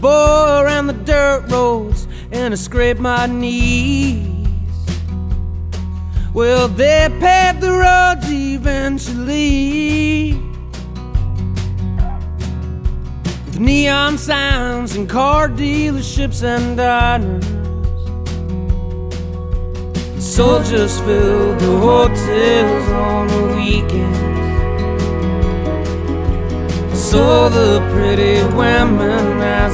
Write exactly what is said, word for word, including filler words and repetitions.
boy around the dirt roads and I scraped my knees. Well, they paved the roads eventually with neon signs and car dealerships and diners. Soldiers filled the hotels on the weekends. Saw the pretty women as